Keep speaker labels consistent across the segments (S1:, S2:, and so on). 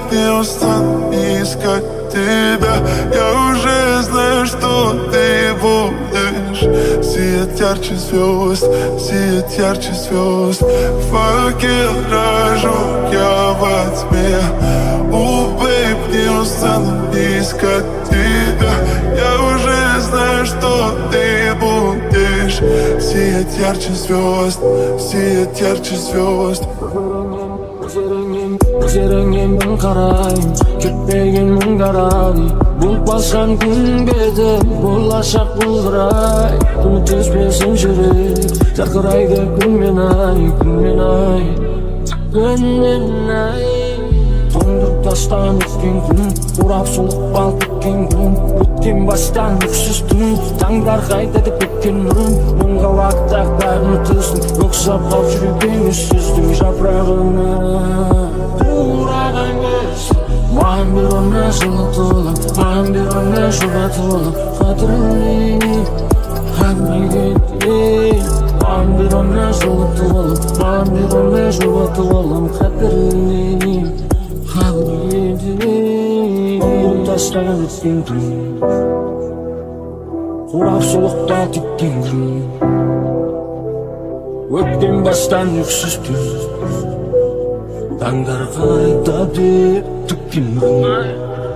S1: не устану искать тебя. Я уже знаю, что ты будешь сиять ярче звезд, сиять ярче звезд. Факел рожу я во тьме. Бэйб, не устану искать тебя. Я уже знаю, что ты будешь сиять ярче звезд, сиять ярче звезд.
S2: Көздеріңнен мен қарайын, кетпеген мұңдарай. Бұлтпасқан күнге де болашақ бұлдырай. Үміттеспесін жүрек, жарқырайды күнмен ай, күнмен ай, күнмен ай. Тоңдырып тастан өткен күн, орап солық бал кеткен күн. Өткен бастан өксіз түн, таңдар қайтады кеткен мұң. Мұңға уақыттақ бәрін түзін, өксіп қалып жүрген үссіздің жапырағына. Ураған кез, маған бер өмір жылытылып, маған бер өмір жұбатылып. Қатырын қадірге маған бер өмір жылытылып, маған бер өмір жұбатылып. Қатырын тастан өткен күн, қурап солықта кеткен күн. Өткен бастан өксіз түн, таңдар қайтады тіккен күн.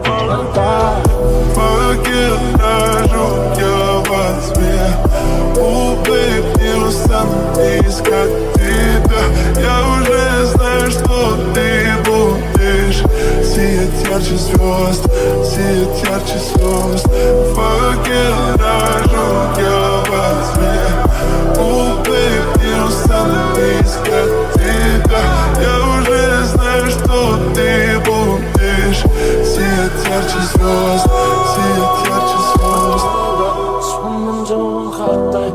S1: Факел рожу я во тьме. Бэйб, не устану искать тебя. Я уже знаю, что ты будешь сиять ярче звезд, сиять ярче звезд. Факел рожу я во тьме. Бэйб, не устану искать тебя. Я уже знаю, что ты будешь сиять ярче звезд, сиять ярче звезд.
S2: Сонын жауын қаттай,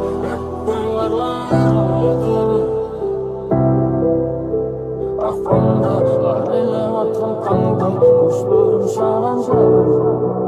S2: ақпанда арайлап атқан қандай көздерім саған жай.